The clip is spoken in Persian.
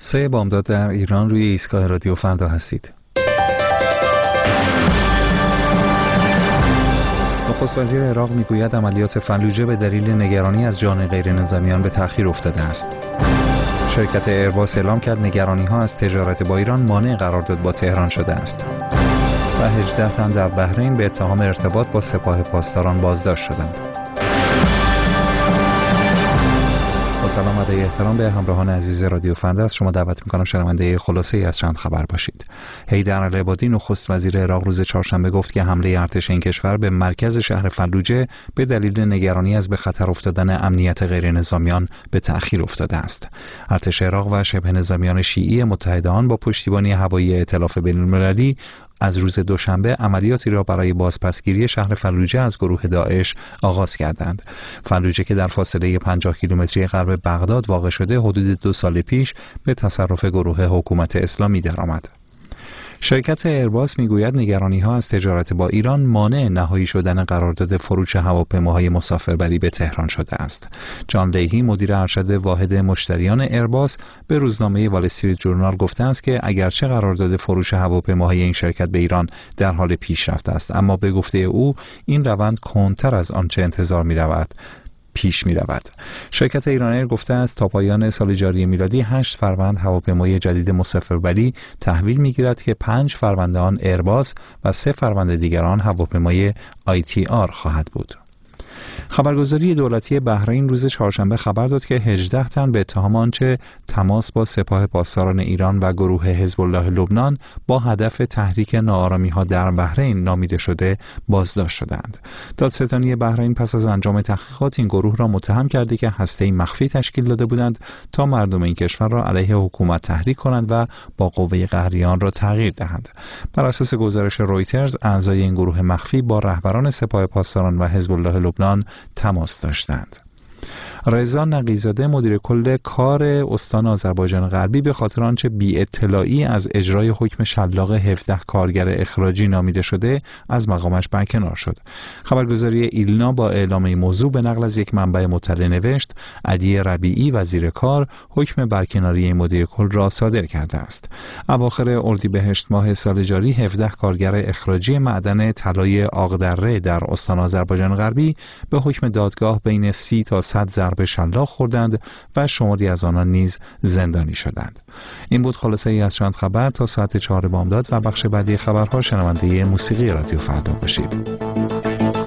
3 بامداد در ایران روی ایستگاه رادیو فردا هستید. نخست وزیر عراق میگوید عملیات فلوجه به دلیل نگرانی از جان غیر نظامیان به تأخیر افتاده است. شرکت ایرباس اعلام کرد نگرانی‌ها از تجارت با ایران مانع قرارداد با تهران شده است. و 18 تن در بحرین به اتهام ارتباط با سپاه پاسداران بازداشت شدند. با سلام و احترام به همراهان عزیز رادیو فردا از شما دعوت می‌کنم شنونده خلاصه‌ای از چند خبر باشید. حیدر العبادی نخست وزیر عراق روز چهارشنبه گفت که حمله ارتش این کشور به مرکز شهر فلوجه به دلیل نگرانی از به خطر افتادن امنیت غیر نظامیان به تأخیر افتاده است. ارتش عراق و شبه نظامیان شیعی متحد آن با پشتیبانی هوایی ائتلاف بین‌المللی از روز دوشنبه عملیاتی را برای بازپسگیری شهر فلوجه از گروه داعش آغاز کردند. فلوجه که در فاصله 50 کیلومتری غرب بغداد واقع شده، حدود 2 سال پیش به تصرف گروه حکومت اسلامی درآمد. شرکت ایرباس میگوید نگرانی‌ها از تجارت با ایران مانع نهایی شدن قرارداد فروش هواپیماهای مسافربری به تهران شده است. جان لیهی مدیر ارشد واحد مشتریان ایرباس به روزنامه وال استریت جورنال گفته است که اگرچه قرارداد فروش هواپیماهای این شرکت به ایران در حال پیشرفت است، اما به گفته او این روند کندتر از آنچه انتظار پیش می رود. شرکت ایران ایر گفته است تا پایان سال جاری میلادی 8 فروند هواپیمای جدید مسافربری تحویل می گیرد که 5 فروند آن ایرباس و 3 فروند دیگر آن هواپیمای ITR خواهد بود. خبرگزاری دولتی بحرین روز چهارشنبه خبر داد که 18 تن به اتهام آنچه تماس با سپاه پاسداران ایران و گروه حزب الله لبنان با هدف تحریک ناآرامی‌ها در بحرین نامیده شده بازداشت شدند. دادستانی بحرین پس از انجام تحقیقات این گروه را متهم کرده که هسته‌ای مخفی تشکیل داده بودند تا مردم این کشور را علیه حکومت تحریک کنند و با قوه قهریان را تغییر دهند. بر اساس گزارش رویترز، اعضای این گروه مخفی با رهبران سپاه پاسداران و حزب الله لبنان تماس داشتند. رضا نقی‌زاده مدیر کل کار استان آذربایجان غربی به خاطر آنچه بی اطلاعی از اجرای حکم شلاق 17 کارگر اخراجی نامیده شده از مقامش برکنار شد. خبرگزاری ایلنا با اعلام این موضوع به نقل از یک منبع مطلع نوشت علی ربیعی وزیر کار حکم برکناری مدیر کل را صادر کرده است. اواخر اردیبهشت ماه سال جاری 17 کارگر اخراجی معدن طلای آقدره در استان آذربایجان غربی به حکم دادگاه بین 30 تا 100 ضرب شلاق خوردند و شماری از آنان نیز زندانی شدند. این بود خلاصه ای از چند خبر. تا ساعت 4 بامداد و بخش بعدی خبرها شنونده موسیقی رادیو فردا باشید.